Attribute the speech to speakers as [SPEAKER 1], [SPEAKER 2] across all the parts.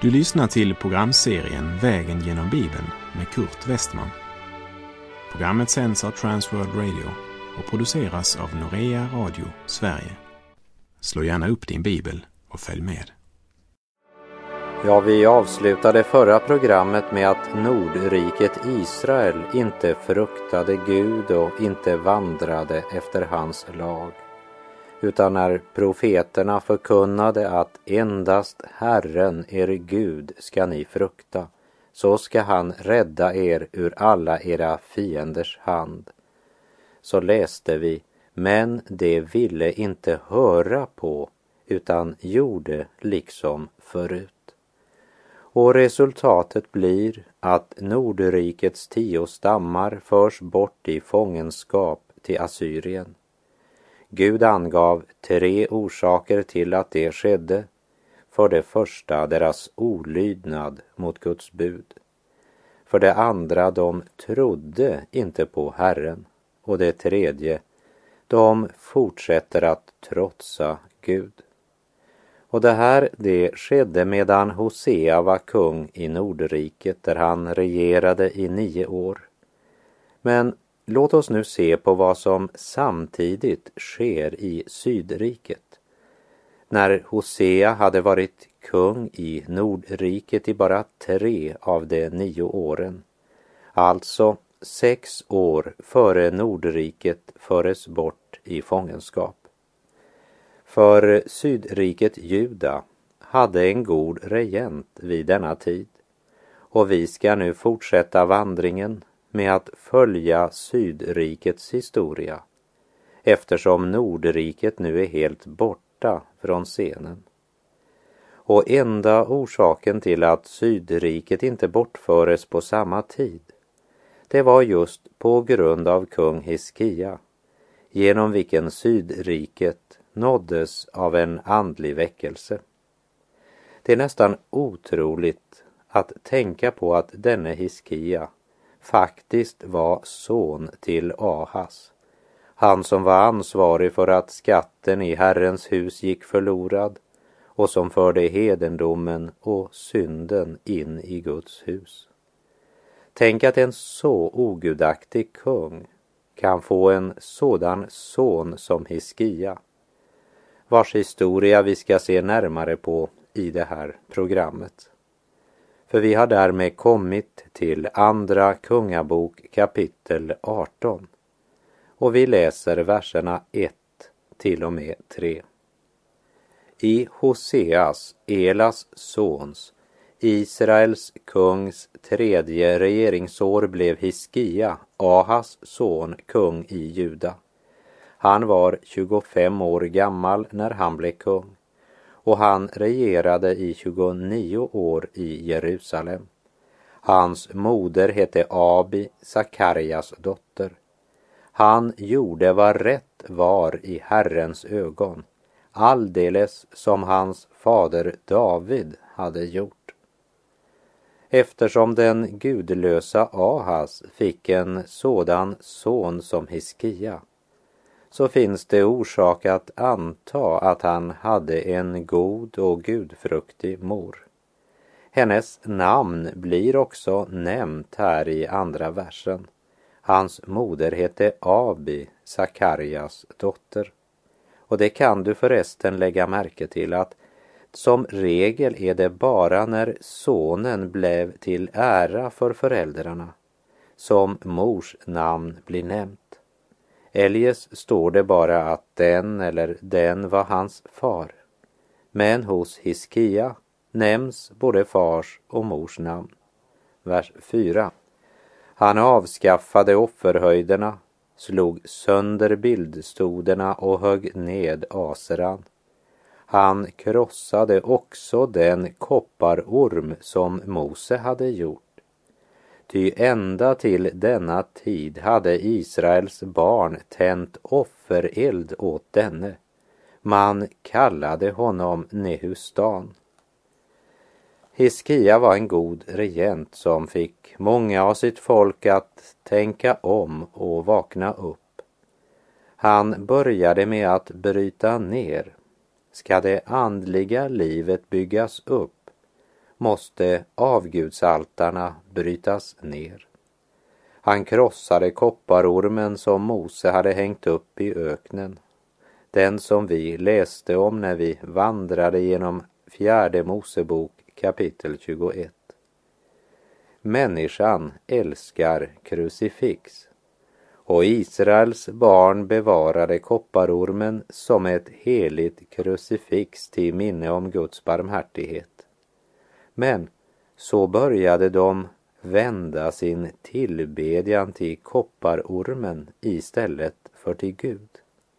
[SPEAKER 1] Du lyssnar till programserien Vägen genom Bibeln med Kurt Westman. Programmet sänds av Transworld Radio och produceras av Norea Radio Sverige. Slå gärna upp din bibel och följ med.
[SPEAKER 2] Ja, vi avslutade förra programmet med att Nordriket Israel inte fruktade Gud och inte vandrade efter hans lag. Utan när profeterna förkunnade att endast Herren, er Gud, ska ni frukta, så ska han rädda er ur alla era fienders hand. Så läste vi, men de ville inte höra på, utan gjorde liksom förut. Och resultatet blir att Nordrikets 10 stammar förs bort i fångenskap till Assyrien. Gud angav 3 orsaker till att det skedde. För det första deras olydnad mot Guds bud. För det andra de trodde inte på Herren. Och det tredje, de fortsätter att trotsa Gud. Och det skedde medan Hosea var kung i Nordriket där han regerade i 9 år. Men låt oss nu se på vad som samtidigt sker i Sydriket. När Hosea hade varit kung i Nordriket i bara 3 av de 9 åren, alltså 6 år före Nordriket föres bort i fångenskap. För Sydriket Juda hade en god regent vid denna tid, och vi ska nu fortsätta vandringen med att följa Sydrikets historia, eftersom Nordriket nu är helt borta från scenen. Och enda orsaken till att Sydriket inte bortföres på samma tid, det var just på grund av kung Hiskia, genom vilken Sydriket nåddes av en andlig väckelse. Det är nästan otroligt att tänka på att denne Hiskia faktiskt var son till Ahas, han som var ansvarig för att skatten i Herrens hus gick förlorad och som förde hedendomen och synden in i Guds hus. Tänk att en så ogudaktig kung kan få en sådan son som Hiskia, vars historia vi ska se närmare på i det här programmet. För vi har därmed kommit till Andra Kungabok kapitel 18. Och vi läser verserna 1 till och med 3. I Hoseas, Elas sons, Israels kungs 3:e regeringsår blev Hiskia, Ahas son, kung i Juda. Han var 25 år gammal när han blev kung. Och han regerade i 29 år i Jerusalem. Hans moder hette Abi, Sakarjas dotter. Han gjorde vad rätt var i Herrens ögon, alldeles som hans fader David hade gjort. Eftersom den gudlösa Ahas fick en sådan son som Hiskia, så finns det orsak att anta att han hade en god och gudfruktig mor. Hennes namn blir också nämnt här i andra versen. Hans moder hette Abi, Sakarjas dotter. Och det kan du förresten lägga märke till att som regel är det bara när sonen blev till ära för föräldrarna som mors namn blir nämnt. Eljest står det bara att den eller den var hans far. Men hos Hiskia nämns både fars och mors namn. Vers 4. Han avskaffade offerhöjderna, slog sönder bildstoderna och högg ned aseran. Han krossade också den kopparorm som Mose hade gjort. Ty ända till denna tid hade Israels barn tänt offereld åt denne. Man kallade honom Nehustan. Hiskia var en god regent som fick många av sitt folk att tänka om och vakna upp. Han började med att bryta ner. Ska det andliga livet byggas upp måste avgudsaltarna brytas ner. Han krossade kopparormen som Mose hade hängt upp i öknen, den som vi läste om när vi vandrade genom 4 Mosebok kapitel 21. Människan älskar krucifix, och Israels barn bevarade kopparormen som ett heligt krucifix till minne om Guds barmhärtighet. Men så började de vända sin tillbedjan till kopparormen istället för till Gud.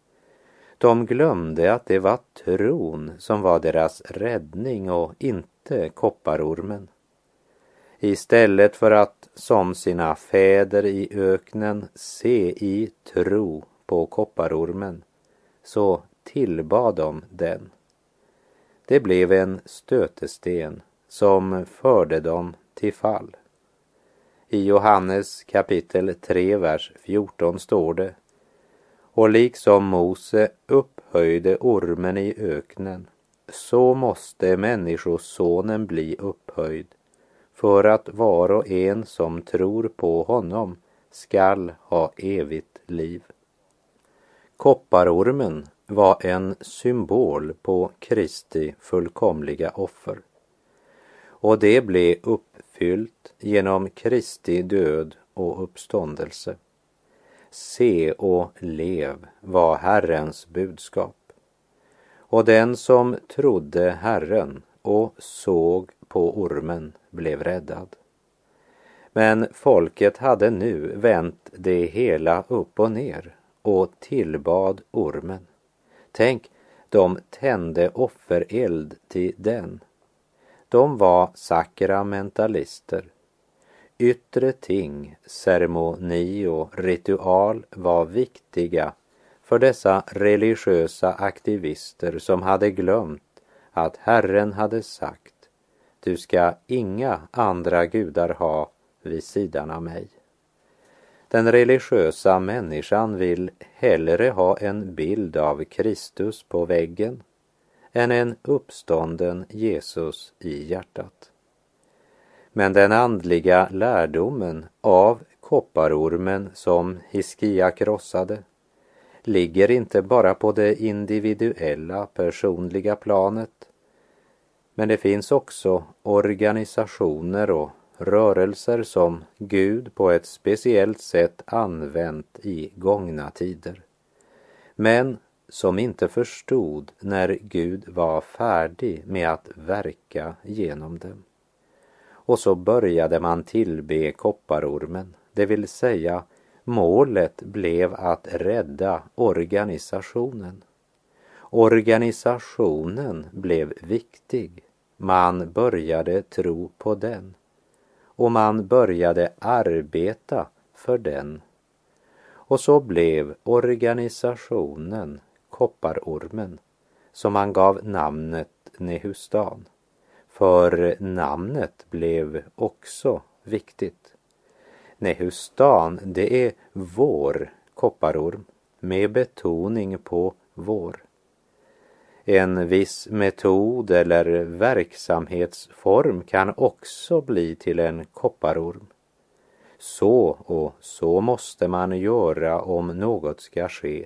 [SPEAKER 2] De glömde att det var tron som var deras räddning och inte kopparormen. Istället för att som sina fäder i öknen se i tro på kopparormen, så tillbad de den. Det blev en stötesten som förde dem till fall. I Johannes kapitel 3, vers 14 står det: och liksom Mose upphöjde ormen i öknen, så måste människosonen bli upphöjd, för att var och en som tror på honom skall ha evigt liv. Kopparormen var en symbol på Kristi fullkomliga offer, och det blev uppfyllt genom Kristi död och uppståndelse. Se och lev var Herrens budskap. Och den som trodde Herren och såg på ormen blev räddad. Men folket hade nu vänt det hela upp och ner och tillbad ormen. Tänk, de tände offereld till den. De var sakramentalister. Yttre ting, ceremoni och ritual var viktiga för dessa religiösa aktivister som hade glömt att Herren hade sagt: du ska inga andra gudar ha vid sidan av mig. Den religiösa människan vill hellre ha en bild av Kristus på väggen än en uppstånden Jesus i hjärtat. Men den andliga lärdomen av kopparormen som Hiskia krossade ligger inte bara på det individuella, personliga planet, men det finns också organisationer och rörelser som Gud på ett speciellt sätt använt i gångna tider, men som inte förstod när Gud var färdig med att verka genom dem. Och så började man tillbe kopparormen, det vill säga målet blev att rädda organisationen. Organisationen blev viktig, man började tro på den och man började arbeta för den. Och så blev organisationen kopparormen, som man gav namnet Nehustan. För namnet blev också viktigt. Nehustan, det är vår kopparorm, med betoning på vår. En viss metod eller verksamhetsform kan också bli till en kopparorm. Så och så måste man göra om något ska ske.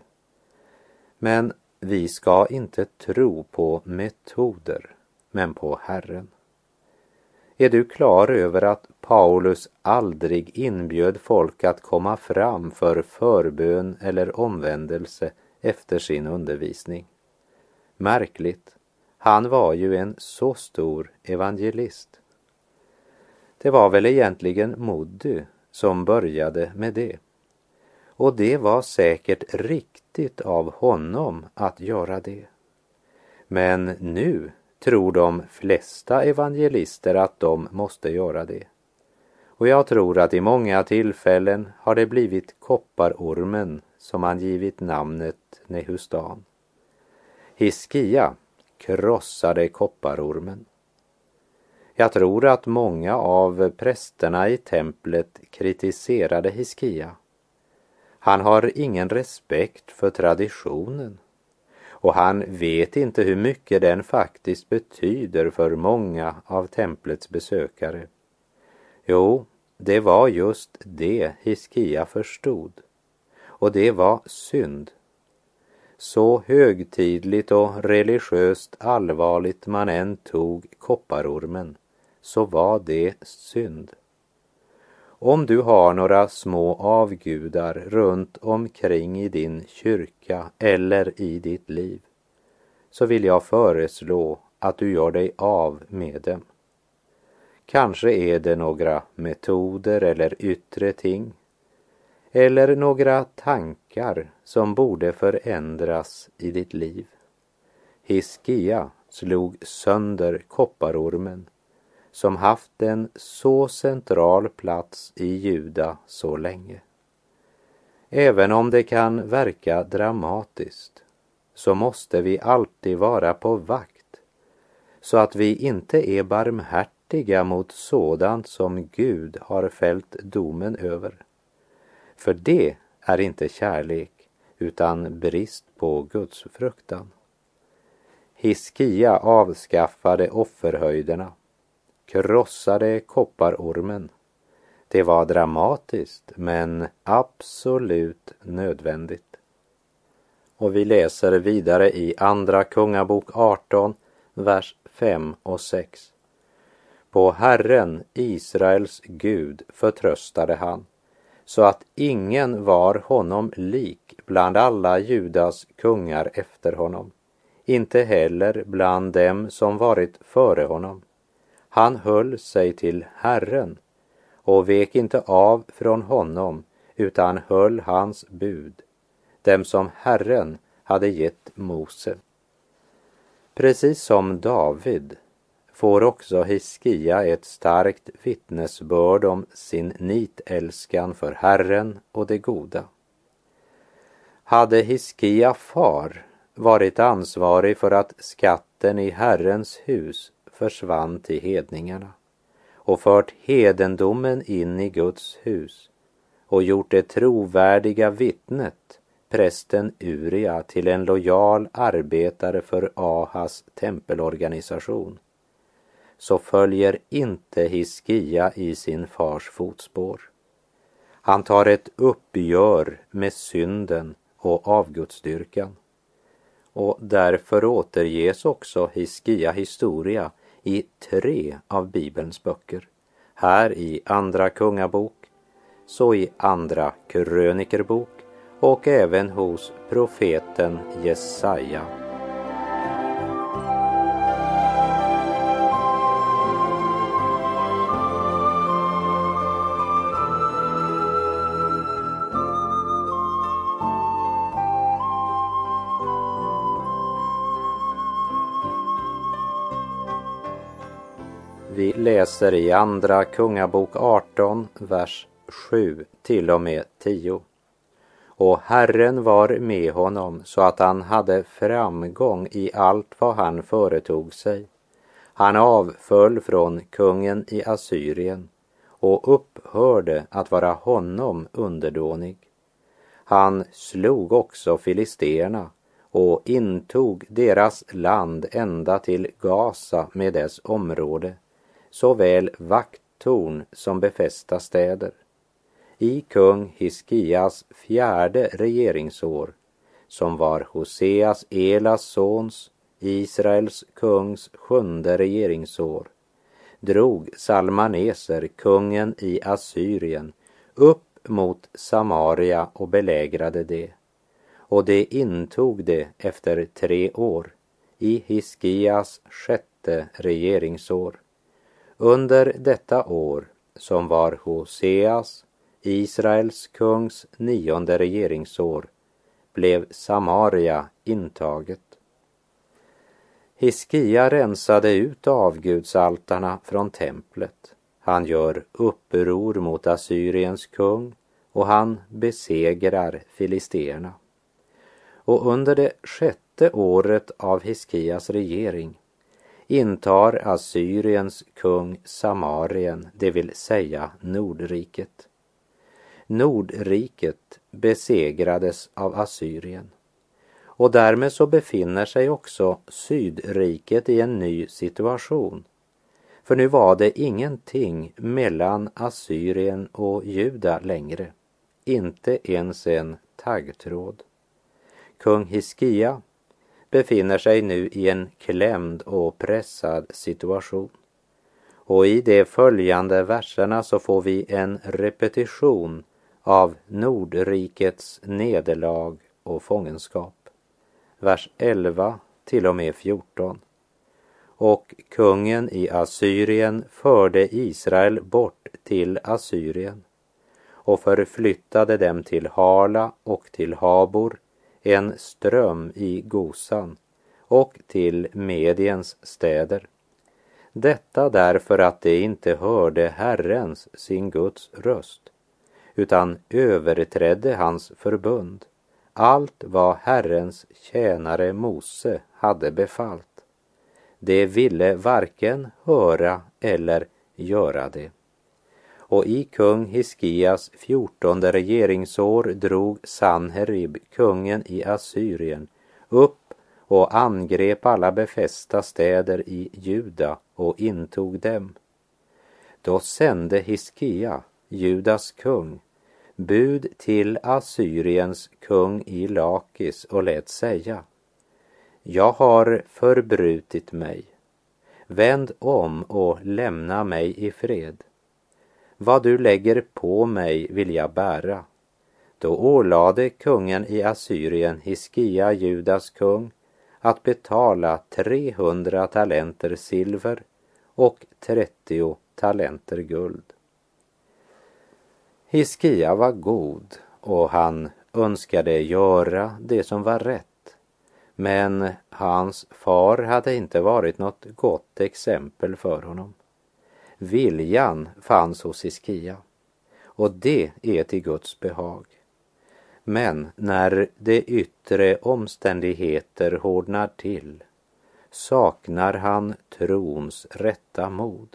[SPEAKER 2] Men vi ska inte tro på metoder, men på Herren. Är du klar över att Paulus aldrig inbjöd folk att komma fram för förbön eller omvändelse efter sin undervisning? Märkligt, han var ju en så stor evangelist. Det var väl egentligen Moody som började med det. Och det var säkert riktigt av honom att göra det. Men nu tror de flesta evangelister att de måste göra det. Och jag tror att i många tillfällen har det blivit kopparormen som han givit namnet Nehustan. Hiskia krossade kopparormen. Jag tror att många av prästerna i templet kritiserade Hiskia. Han har ingen respekt för traditionen. och han vet inte hur mycket den faktiskt betyder för många av templets besökare. Jo, det var just det Hiskia förstod, och det var synd. Så högtidligt och religiöst allvarligt man än tog kopparormen, så var det synd. Om du har några små avgudar runt omkring i din kyrka eller i ditt liv, så vill jag föreslå att du gör dig av med dem. Kanske är det några metoder eller yttre ting, eller några tankar som borde förändras i ditt liv. Hiskia slog sönder kopparormen, som haft en så central plats i Juda så länge. Även om det kan verka dramatiskt, så måste vi alltid vara på vakt, så att vi inte är barmhärtiga mot sådant som Gud har fällt domen över. För det är inte kärlek, utan brist på Guds fruktan. Hiskia avskaffade offerhöjderna, krossade kopparormen. Det var dramatiskt, men absolut nödvändigt. Och vi läser vidare i Andra Kungabok 18, vers 5 och 6. På Herren, Israels Gud, förtröstade han, så att ingen var honom lik bland alla Judas kungar efter honom, inte heller bland dem som varit före honom. Han höll sig till Herren och vek inte av från honom, utan höll hans bud, dem som Herren hade gett Mose. Precis som David får också Hiskia ett starkt vittnesbörd om sin nitälskan för Herren och det goda. Hade Hiskia far varit ansvarig för att skatten i Herrens hus försvann till hedningarna och fört hedendomen in i Guds hus och gjort det trovärdiga vittnet, prästen Uria, till en lojal arbetare för Ahas tempelorganisation, så följer inte Hiskia i sin fars fotspår. Han tar ett uppgör med synden och avgudsdyrkan. Och därför återges också Hiskia historia i 3 av Bibelns böcker. Här i Andra Kungabok, så i Andra Krönikerbok och även hos profeten Jesaja. Vi läser i Andra Kungabok 18, vers 7 till och med 10. Och Herren var med honom så att han hade framgång i allt vad han företog sig. Han avföll från kungen i Assyrien och upphörde att vara honom underdånig. Han slog också filisterna och intog deras land ända till Gaza med dess område, såväl vakttorn som befästa städer. I kung Hiskias 4:e regeringsår, som var Hoseas Elas sons, Israels kungs 7:e regeringsår, drog Salmaneser, kungen i Assyrien, upp mot Samaria och belägrade det. Och det intog det efter 3 år, i Hiskias 6:e regeringsår. Under detta år, som var Hoseas, Israels kungs 9:e regeringsår, blev Samaria intaget. Hiskia rensade ut avgudsaltarna från templet. Han gör uppror mot Assyriens kung och han besegrar filisterna. Och under det 6:e året av Hiskias regering intar Assyriens kung Samarien, det vill säga Nordriket. Nordriket besegrades av Assyrien. Och därmed så befinner sig också Sydriket i en ny situation. För nu var det ingenting mellan Assyrien och Juda längre. Inte ens en taggtråd. Kung Hiskia befinner sig nu i en klämd och pressad situation. Och i de följande verserna så får vi en repetition av Nordrikets nederlag och fångenskap. Vers 11 till och med 14. Och kungen i Assyrien förde Israel bort till Assyrien och förflyttade dem till Hala och till Habor, en ström i Gosan, och till Mediens städer. Detta därför att de inte hörde Herrens, sin Guds röst, utan överträdde hans förbund, allt vad Herrens tjänare Mose hade befallt. De ville varken höra eller göra det. Och i kung Hiskias 14:e regeringsår drog Sanherib, kungen i Assyrien, upp och angrep alla befästa städer i Juda och intog dem. Då sände Hiskia, Judas kung, bud till Assyriens kung i Lakis och lät säga: Jag har förbrutit mig. Vänd om och lämna mig i fred. Vad du lägger på mig vill jag bära. Då ålade kungen i Assyrien Hiskia, Judas kung, att betala 300 talenter silver och 30 talenter guld. Hiskia var god och han önskade göra det som var rätt. Men hans far hade inte varit något gott exempel för honom. Viljan fanns hos Hiskia, och det är till Guds behag. Men när de yttre omständigheter hårdnar till, saknar han trons rätta mod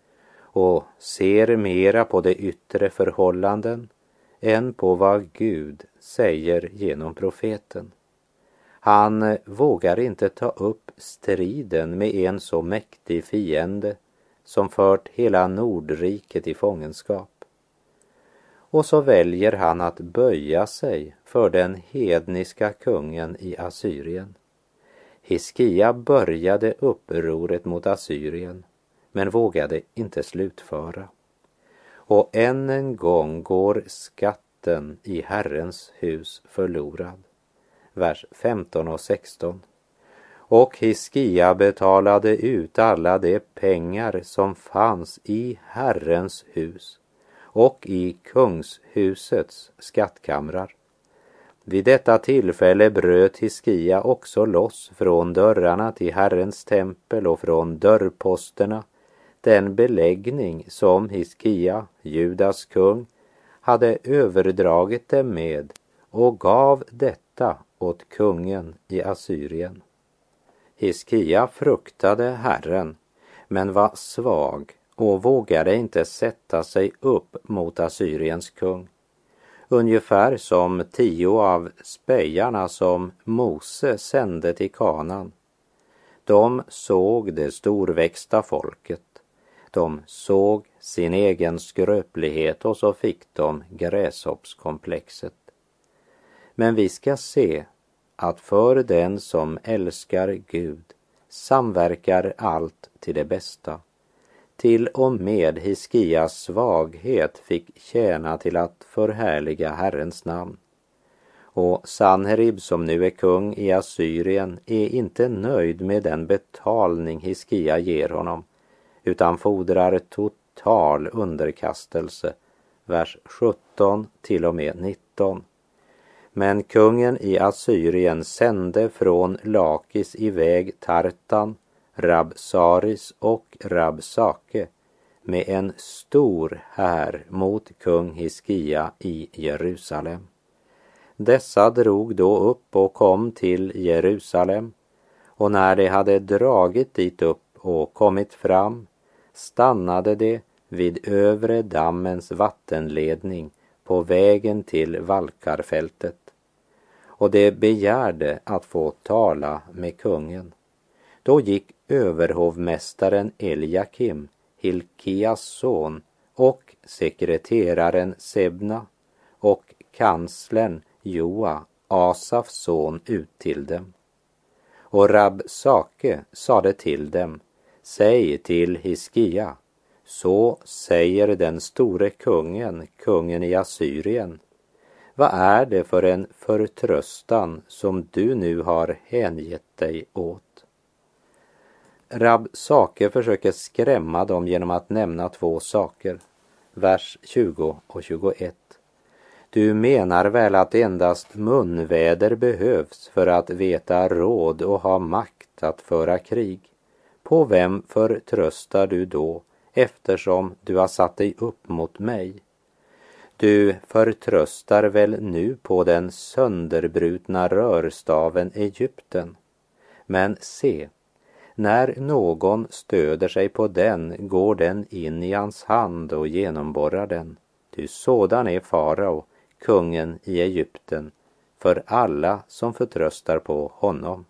[SPEAKER 2] och ser mera på de yttre förhållanden än på vad Gud säger genom profeten. Han vågar inte ta upp striden med en så mäktig fiende som fört hela Nordriket i fångenskap. Och så väljer han att böja sig för den hedniska kungen i Assyrien. Hiskia började upproret mot Assyrien, men vågade inte slutföra. Och än en gång går skatten i Herrens hus förlorad. Vers 15 och 16. Och Hiskia betalade ut alla de pengar som fanns i Herrens hus och i kungshusets skattkamrar. Vid detta tillfälle bröt Hiskia också loss från dörrarna till Herrens tempel och från dörrposterna den beläggning som Hiskia, Judas kung, hade överdragit dem med och gav detta åt kungen i Assyrien. Hiskia fruktade Herren, men var svag och vågade inte sätta sig upp mot Assyriens kung. Ungefär som 10 av spejarna som Mose sände till Kanaan. De såg det storväxta folket. De såg sin egen skröplighet och så fick de gräshoppskomplexet. Men vi ska se att för den som älskar Gud samverkar allt till det bästa. Till och med Hiskias svaghet fick tjäna till att förhärliga Herrens namn. Och Sanherib, som nu är kung i Assyrien, är inte nöjd med den betalning Hiskia ger honom, utan fordrar total underkastelse. Vers 17 till och med 19. Men kungen i Assyrien sände från Lakis iväg Tartan, Rabsaris och Rabsake med en stor här mot kung Hiskia i Jerusalem. Dessa drog då upp och kom till Jerusalem, och när de hade dragit dit upp och kommit fram stannade de vid övre dammens vattenledning på vägen till Valkarfältet. och de begärde att få tala med kungen. Då gick överhovmästaren Eliakim, Hilkias son, och sekreteraren Sebna och kanslern Joa, Asafs son, ut till dem. Och Rabsake sade till dem: säg till Hiskia, så säger den store kungen, kungen i Assyrien: vad är det för en förtröstan som du nu har hängett dig åt? Rabsake försöker skrämma dem genom att nämna 2 saker. Vers 20 och 21. Du menar väl att endast munväder behövs för att veta råd och ha makt att föra krig? På vem förtröstar du då, eftersom du har satt dig upp mot mig? Du förtröstar väl nu på den sönderbrutna rörstaven Egypten. Men se, när någon stöder sig på den går den in i hans hand och genomborrar den. Ty sådan är farao, kungen i Egypten, för alla som förtröstar på honom.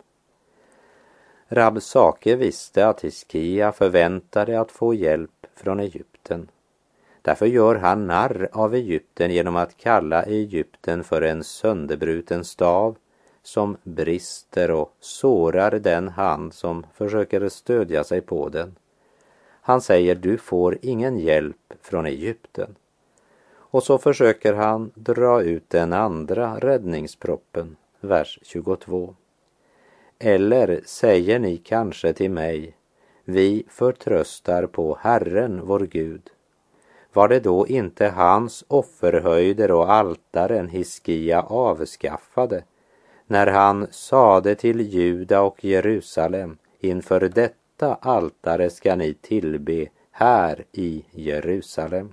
[SPEAKER 2] Rabsake visste att Hiskia förväntade att få hjälp från Egypten. Därför gör han narr av Egypten genom att kalla Egypten för en sönderbruten stav som brister och sårar den hand som försöker stödja sig på den. Han säger: du får ingen hjälp från Egypten. Och så försöker han dra ut den andra räddningsproppen, vers 22. Eller säger ni kanske till mig: vi förtröstar på Herren vår Gud. Var det då inte hans offerhöjder och altaren Hiskia avskaffade, när han sade till Juda och Jerusalem: inför detta altare ska ni tillbe här i Jerusalem?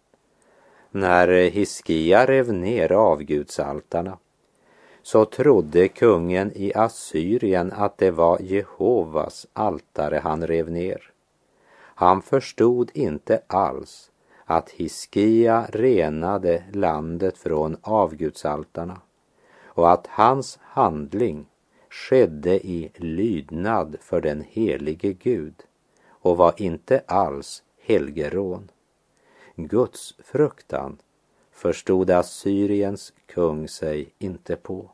[SPEAKER 2] När Hiskia rev ner avgudsaltarna, så trodde kungen i Assyrien att det var Jehovas altare han rev ner. Han förstod inte alls att Hiskia renade landet från avgudsaltarna och att hans handling skedde i lydnad för den helige Gud och var inte alls helgerån. Guds fruktan förstod Assyriens kung sig inte på.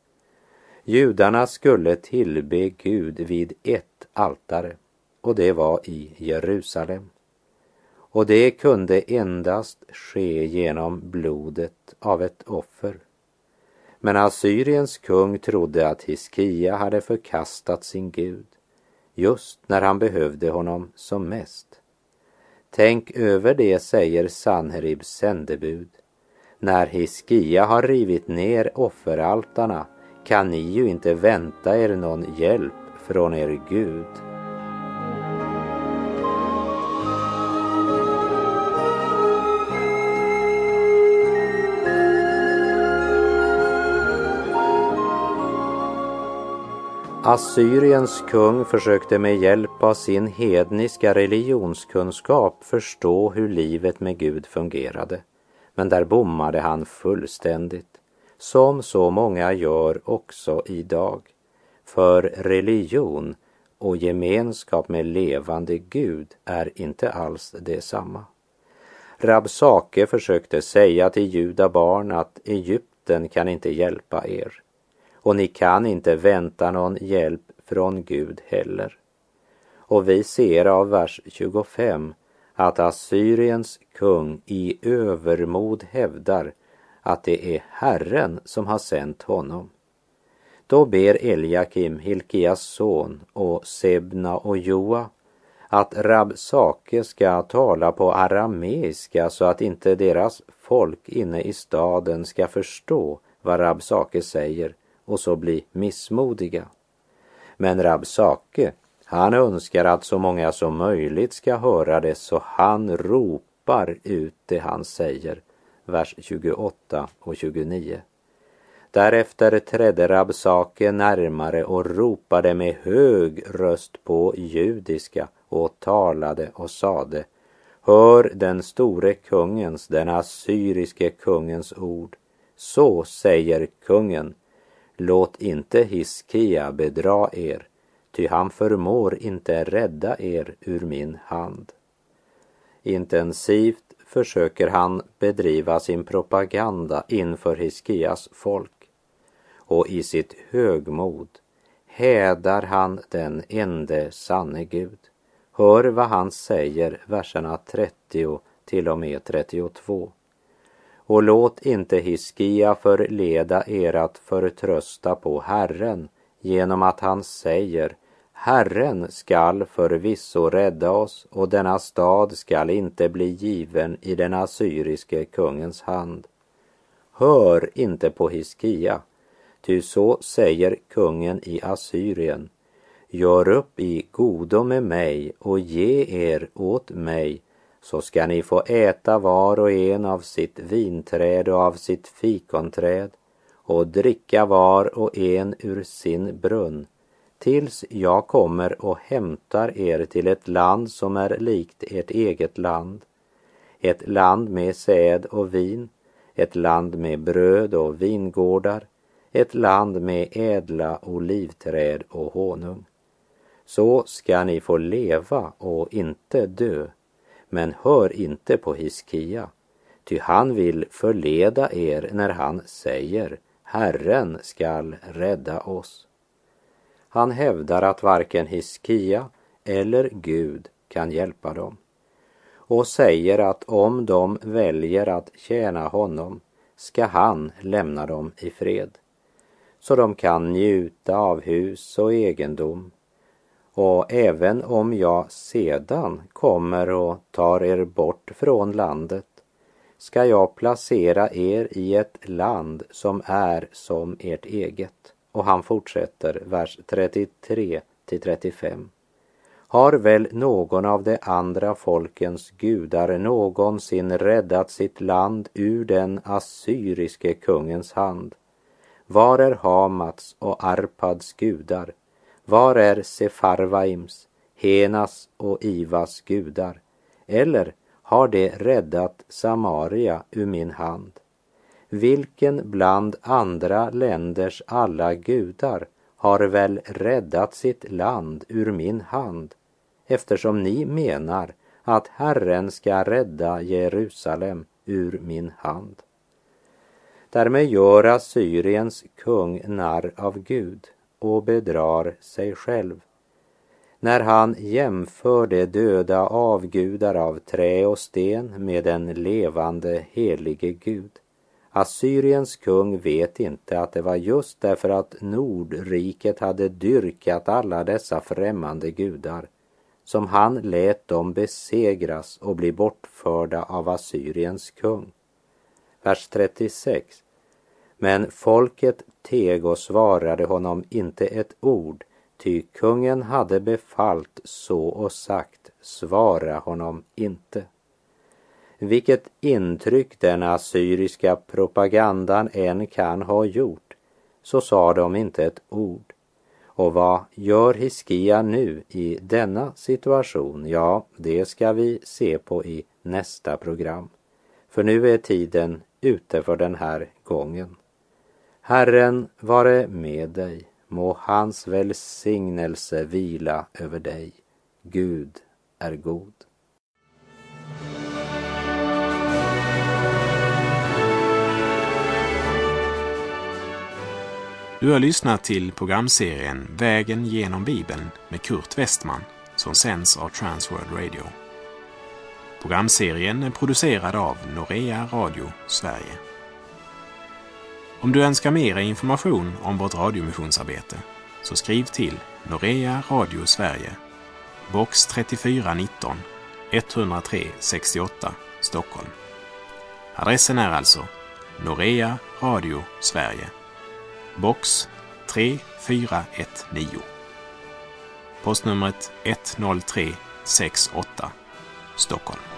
[SPEAKER 2] Judarna skulle tillbe Gud vid ett altare, och det var i Jerusalem. Och det kunde endast ske genom blodet av ett offer. Men Assyriens kung trodde att Hiskia hade förkastat sin Gud just när han behövde honom som mest. Tänk över det, säger Sanheribs sändebud. När Hiskia har rivit ner offeraltarna kan ni ju inte vänta er någon hjälp från er Gud. Assyriens kung försökte med hjälp av sin hedniska religionskunskap förstå hur livet med Gud fungerade. Men där bommade han fullständigt, som så många gör också idag. För religion och gemenskap med levande Gud är inte alls detsamma. Rabsake försökte säga till judabarn att Egypten kan inte hjälpa er. Och ni kan inte vänta någon hjälp från Gud heller. Och vi ser av vers 25 att Assyriens kung i övermod hävdar att det är Herren som har sänt honom. Då ber Eliakim, Hilkias son, och Sebna och Joa att Rabsake ska tala på arameiska så att inte deras folk inne i staden ska förstå vad Rabsake säger och så bli missmodiga. Men Rabsake, han önskar att så många som möjligt ska höra det, så han ropar ut det han säger, vers 28 och 29. Därefter trädde Rabsake närmare och ropade med hög röst på judiska och talade och sade: hör den store kungens, den assyriske kungens ord. Så säger kungen: låt inte Hiskia bedra er, ty han förmår inte rädda er ur min hand. Intensivt försöker han bedriva sin propaganda inför Hiskias folk, och i sitt högmod hädar han den ende sanne Gud. Hör vad han säger, verserna 30 till och med 32. Och låt inte Hiskia förleda er att förtrösta på Herren genom att han säger: Herren skall förvisso rädda oss, och denna stad skall inte bli given i den assyriske kungens hand. Hör inte på Hiskia, ty så säger kungen i Assyrien: Gör upp i godo med mig och ge er åt mig, så ska ni få äta var och en av sitt vinträd och av sitt fikonträd och dricka var och en ur sin brunn, tills jag kommer och hämtar er till ett land som är likt ert eget land, ett land med säd och vin, ett land med bröd och vingårdar, ett land med ädla olivträd och honung. Så ska ni få leva och inte dö. Men hör inte på Hiskia, ty han vill förleda er när han säger: Herren skall rädda oss. Han hävdar att varken Hiskia eller Gud kan hjälpa dem, och säger att om de väljer att tjäna honom ska han lämna dem i fred, så de kan njuta av hus och egendom. Och även om jag sedan kommer och tar er bort från landet, ska jag placera er i ett land som är som ert eget. Och han fortsätter, vers 33 till 35. Har väl någon av de andra folkens gudar någonsin räddat sitt land ur den assyriske kungens hand? Var är Hamats och Arpads gudar? Var är Sefarvaims, Henas och Ivas gudar? Eller har de räddat Samaria ur min hand? Vilken bland andra länders alla gudar har väl räddat sitt land ur min hand, eftersom ni menar att Herren ska rädda Jerusalem ur min hand? Därmed gör Assyriens kung narr av Gud och bedrar sig själv, när han jämför de döda avgudar av trä och sten med den levande helige Gud. Assyriens kung vet inte att det var just därför att Nordriket hade dyrkat alla dessa främmande gudar som han lät dem besegras och bli bortförda av Assyriens kung. Vers 36. Men folket teg och svarade honom inte ett ord, ty kungen hade befallt så och sagt: svara honom inte. Vilket intryck den assyriska propagandan än kan ha gjort, så sa de inte ett ord. Och vad gör Hiskia nu i denna situation? Ja, det ska vi se på i nästa program. För nu är tiden ute för den här gången. Herren vare med dig, må hans välsignelse vila över dig. Gud är god.
[SPEAKER 1] Du har lyssnat till programserien Vägen genom Bibeln med Kurt Westman som sänds av Transworld Radio. Programserien är producerad av Norea Radio Sverige. Om du önskar mer information om vårt radiomissionsarbete så skriv till Norea Radio Sverige, box 3419 103 68 Stockholm. Adressen är alltså Norea Radio Sverige, box 3419. Postnumret 10368 Stockholm.